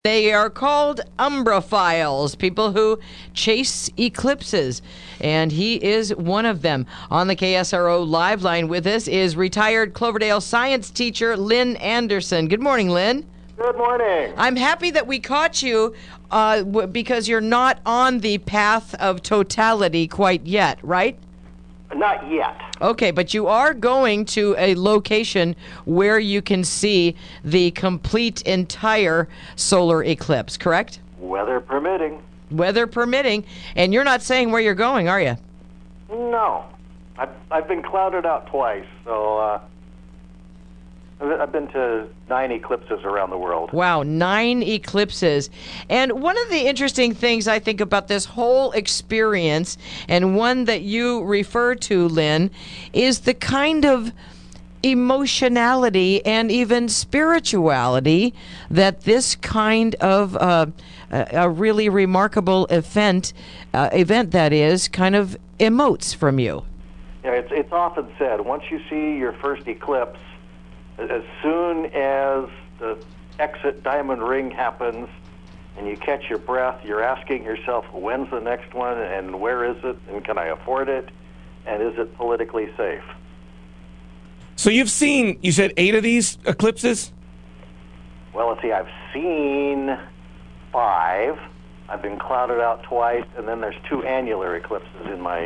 They are called umbraphiles, people who chase eclipses, and he is one of them. On the KSRO Live Line with us is retired Cloverdale science teacher Lynn Anderson. Good morning, Lynn. Good morning. I'm happy that we caught you because you're not on the path of totality quite yet, right? Not yet. Okay, but you are going to a location where you can see the complete entire solar eclipse, correct? Weather permitting. Weather permitting. And you're not saying where you're going, are you? No. I've been clouded out twice, so I've been to 9 eclipses around the world. Wow, 9 eclipses. And one of the interesting things I think about this whole experience, and one that you refer to, Lynn, is the kind of emotionality and even spirituality that this kind of a really remarkable event that is kind of emotes from you. Yeah, it's often said, once you see your first eclipse, as soon as the exit diamond ring happens and you catch your breath, you're asking yourself, when's the next one, and where is it, and can I afford it, and is it politically safe? So you've seen, you said 8 of these eclipses? Well, let's see, I've seen 5. I've been clouded out twice, and then there's 2 annular eclipses in my...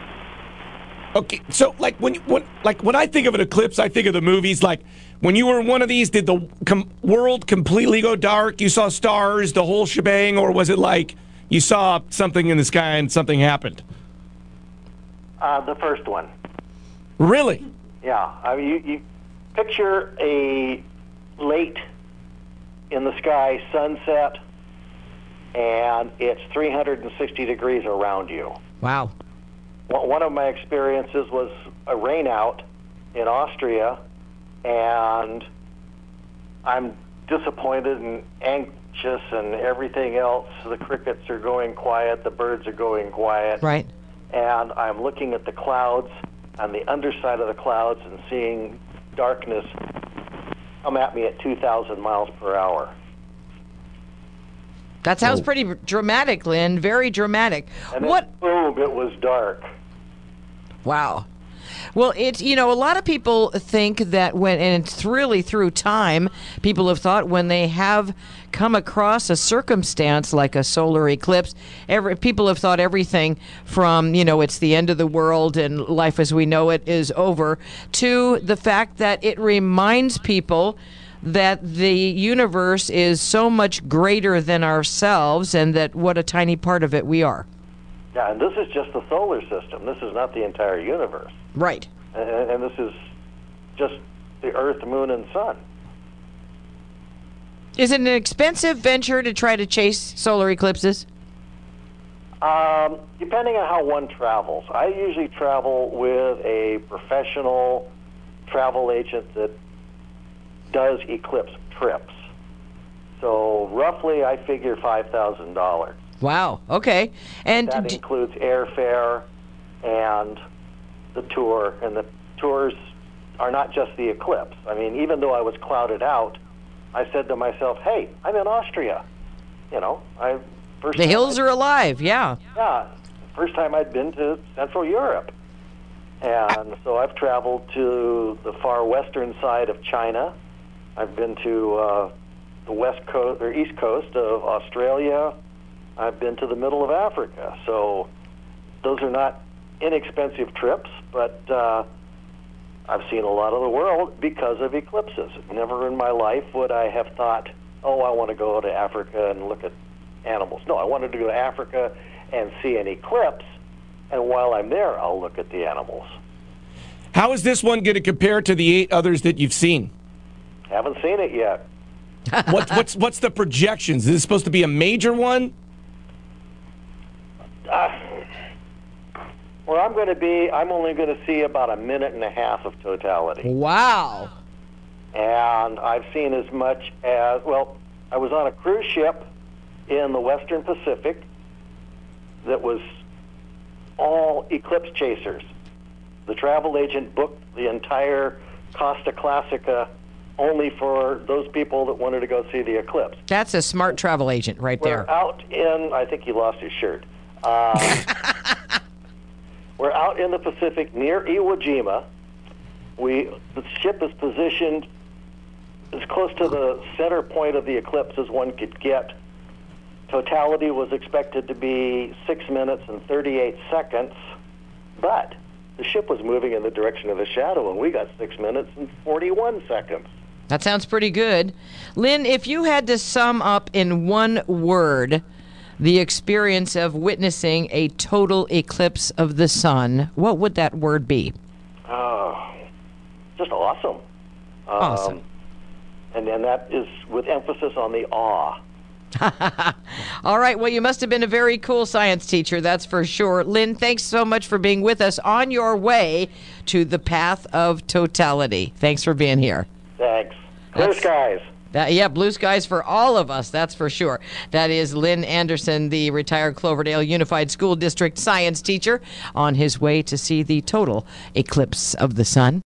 Okay, so when I think of an eclipse, I think of the movies. Like when you were in one of these, did the world completely go dark? You saw stars, the whole shebang, or was it like you saw something in the sky and something happened? The first one. Really? Yeah. I mean, you picture a late in the sky sunset, and it's 360 degrees around you. Wow. One of my experiences was a rainout in Austria, and I'm disappointed and anxious and everything else. The crickets are going quiet, the birds are going quiet. Right. And I'm looking at the clouds, on the underside of the clouds, and seeing darkness come at me at 2,000 miles per hour. That sounds pretty dramatic, Lynn. Very dramatic. And then, boom, it was dark. Wow. Well, a lot of people think that and it's really through time, people have thought when they have come across a circumstance like a solar eclipse, people have thought everything from, it's the end of the world and life as we know it is over, to the fact that it reminds people that the universe is so much greater than ourselves and that what a tiny part of it we are. Yeah, and this is just the solar system. This is not the entire universe. Right. And this is just the Earth, Moon, and Sun. Is it an expensive venture to try to chase solar eclipses? Depending on how one travels. I usually travel with a professional travel agent that does eclipse trips. So roughly I figure $5,000. Wow. Okay. And that includes airfare and the tour. And the tours are not just the eclipse. I mean, even though I was clouded out, I said to myself, hey, I'm in Austria. The hills are alive, yeah. Yeah. First time I'd been to Central Europe. And so I've traveled to the far western side of China. I've been to the west coast or east coast of Australia. I've been to the middle of Africa. So those are not inexpensive trips, but I've seen a lot of the world because of eclipses. Never in my life would I have thought, oh, I want to go to Africa and look at animals. No, I wanted to go to Africa and see an eclipse, and while I'm there, I'll look at the animals. How is this one going to compare to the 8 others that you've seen? Haven't seen it yet. What's the projections? Is this supposed to be a major one? Where I'm going to be, I'm only going to see about 1.5 minutes of totality. Wow. And I've seen as much as, I was on a cruise ship in the Western Pacific that was all eclipse chasers. The travel agent booked the entire Costa Classica only for those people that wanted to go see the eclipse. That's a smart travel agent right there. We're out in, I think he lost his shirt. We're out in the Pacific near Iwo Jima. The ship is positioned as close to the center point of the eclipse as one could get. Totality was expected to be 6 minutes and 38 seconds, but the ship was moving in the direction of the shadow, and we got 6 minutes and 41 seconds. That sounds pretty good. Lynn, if you had to sum up in one word the experience of witnessing a total eclipse of the sun, what would that word be? Just awesome. Awesome. And that is with emphasis on the awe. All right. Well, you must have been a very cool science teacher, that's for sure. Lynn, thanks so much for being with us on your way to the path of totality. Thanks for being here. Thanks. Clear skies. Blue skies for all of us, that's for sure. That is Lynn Anderson, the retired Cloverdale Unified School District science teacher, on his way to see the total eclipse of the sun.